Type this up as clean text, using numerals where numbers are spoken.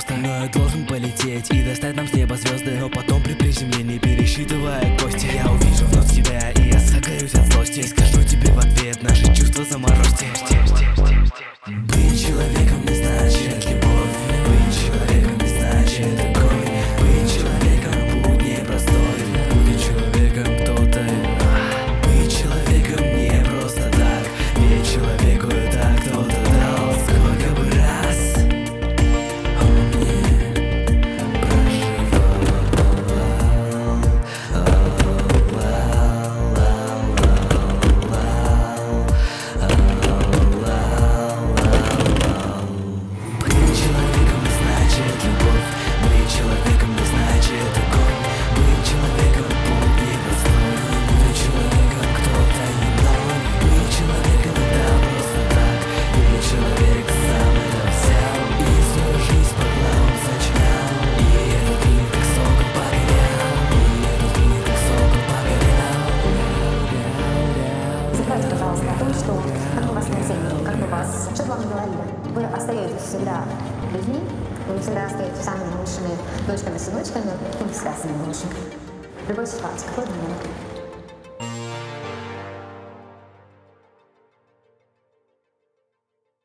остальное должен полететь и достать нам с неба звезды. Но потом при приземлении, пересчитывая кости, я увижу вновь тебя, и я загорюсь от злости. И скажу тебе в ответ: наши чувства заморозьте. Быть человеком не значит любовь, быть человеком не значит огонь, быть человеком путь непростой, быть человеком кто-то. Быть человеком не просто так, ведь человеку это кто-то дал. Сколько бы раз он не что бы вам ни говорили, вы остаетесь всегда людьми, вы всегда остаетесь самыми лучшими дочками, сыночками, и всегда самыми лучшими. В любой ситуации, какой бы ни был.